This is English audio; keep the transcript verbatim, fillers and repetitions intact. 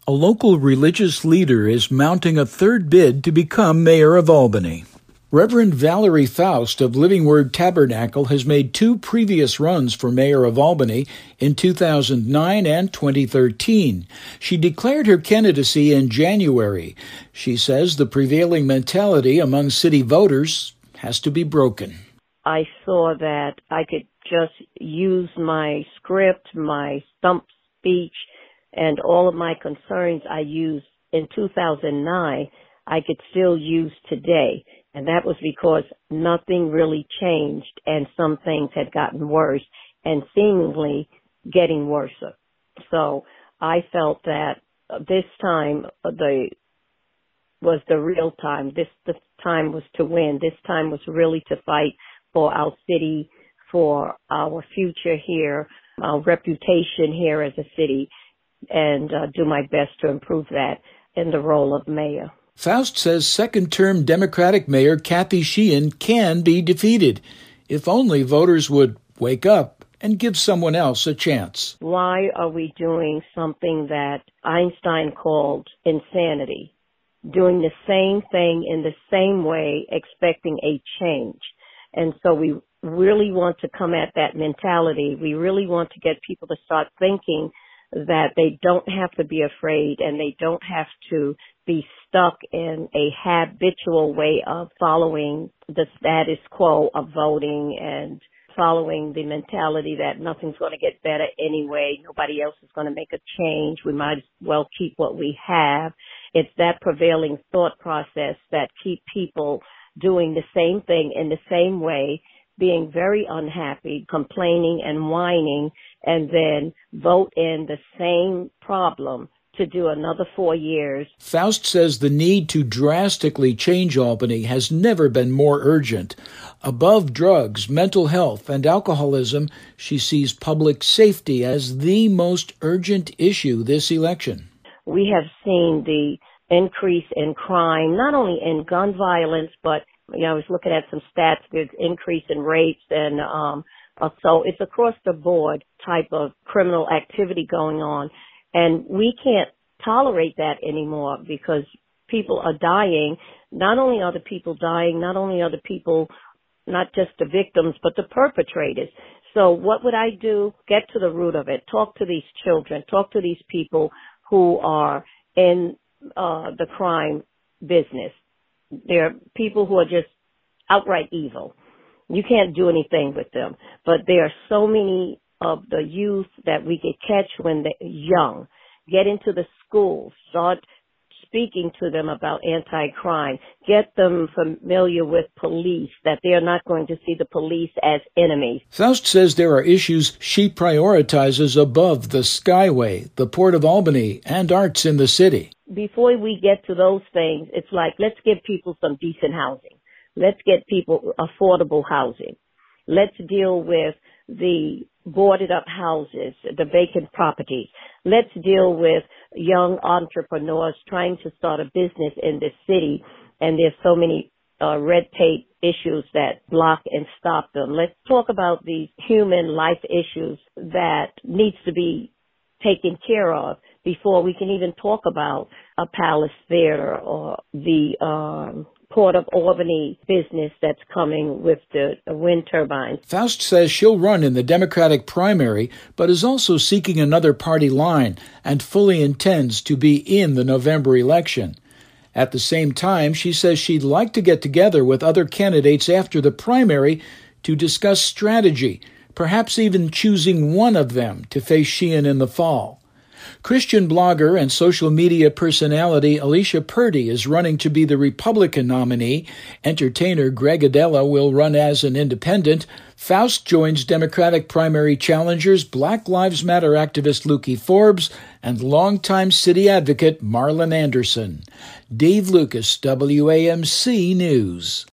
A local religious leader is mounting a third bid to become mayor of Albany. Reverend Valerie Faust of Living Word Tabernacle has made two previous runs for mayor of Albany in two thousand nine and twenty thirteen. She declared her candidacy in January. She says the prevailing mentality among city voters has to be broken. I saw that I could just use my script, my stump speech, and all of my concerns I used in two thousand nine, I could still use today. And that was because nothing really changed and some things had gotten worse and seemingly getting worse. So I felt that this time the was the real time. This the time was to win. This time was really to fight for our city, for our future here, our reputation here as a city, and uh, do my best to improve that in the role of mayor. Faust says second-term Democratic Mayor Kathy Sheehan can be defeated if only voters would wake up and give someone else a chance. Why are we doing something that Einstein called insanity? Doing the same thing in the same way, expecting a change. And so we really want to come at that mentality. We really want to get people to start thinking that they don't have to be afraid and they don't have to be stuck in a habitual way of following the status quo of voting and following the mentality that nothing's going to get better anyway. Nobody else is going to make a change. We might as well keep what we have. It's that prevailing thought process that keep people doing the same thing in the same way, being very unhappy, complaining and whining, and then vote in the same problem to do another four years. Faust says the need to drastically change Albany has never been more urgent. Above drugs, mental health, and alcoholism, she sees public safety as the most urgent issue this election. We have seen the increase in crime, not only in gun violence, but you know, I was looking at some stats. There's increase in rapes, and um, uh, so it's across the board type of criminal activity going on, and we can't tolerate that anymore because people are dying. Not only are the people dying, not only are the people, not just the victims, but the perpetrators. So what would I do? Get to the root of it. Talk to these children. Talk to these people who are in uh, the crime business. There are people who are just outright evil. You can't do anything with them. But there are so many of the youth that we could catch when they're young. Get into the schools. Start speaking to them about anti-crime. Get them familiar with police, that they are not going to see the police as enemies. Faust says there are issues she prioritizes above the Skyway, the Port of Albany, and arts in the city. Before we get to those things, it's like, let's give people some decent housing. Let's get people affordable housing. Let's deal with the boarded up houses, the vacant properties. Let's deal with young entrepreneurs trying to start a business in this city, and there's so many uh, red tape issues that block and stop them. Let's talk about these human life issues that needs to be taken care of before we can even talk about a Palace Theater or the um, Port of Albany business that's coming with the, the wind turbines. Faust says she'll run in the Democratic primary, but is also seeking another party line and fully intends to be in the November election. At the same time, she says she'd like to get together with other candidates after the primary to discuss strategy, perhaps even choosing one of them to face Sheehan in the fall. Christian blogger and social media personality Alicia Purdy is running to be the Republican nominee. Entertainer Greg Adela will run as an independent. Faust joins Democratic primary challengers Black Lives Matter activist Lukey Forbes and longtime city advocate Marlon Anderson. Dave Lucas, W A M C News.